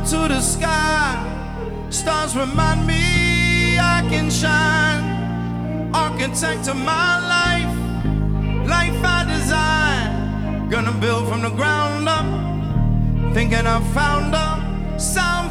to the sky. Stars remind me I can shine. Architect of my life, life I design. Gonna build from the ground up, thinking I found a sound